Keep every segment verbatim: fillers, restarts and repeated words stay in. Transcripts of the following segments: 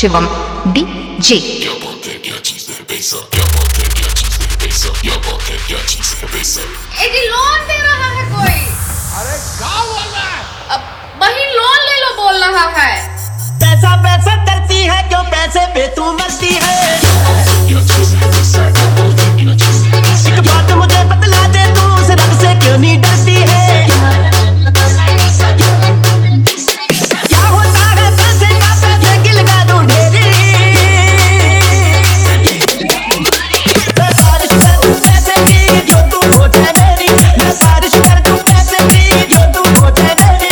Shivam D J. Loan दे रहा है कोई? अरे क्या बोल रहा है? अब वही लोन ले लो बोल रहा है। पैसा पैसा करती है क्यों पैसे पे तू मरती है। एक बात मुझे बतला दे तू उस रब से क्यों नहीं डरती है। क्या होता है पैसे का पैसे की लगा दूं ढेरी। मैं बारिश कर दूं पैसे की जो तू हो जाए मेरी। मैं बारिश कर दूं पैसे की जो तू हो जाए मेरी।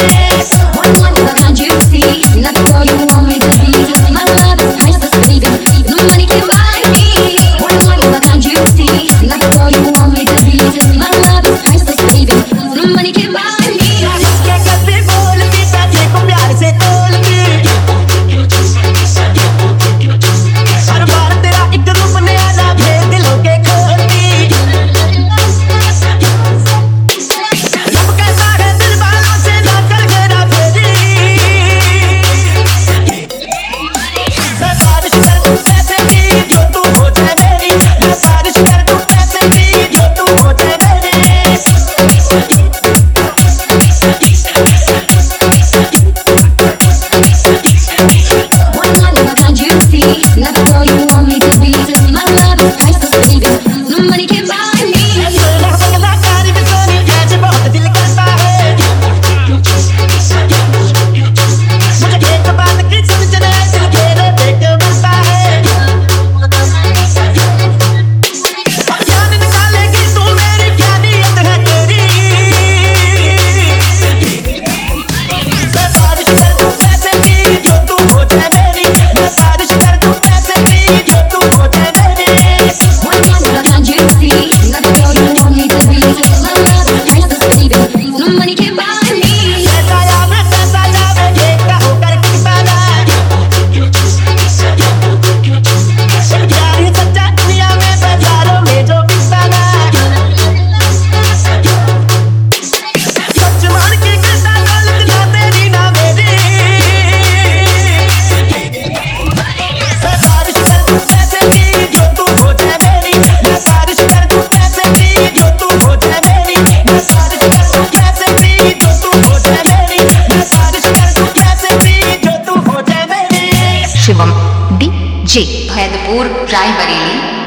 Shivam D J Bhaidpur Raebareli.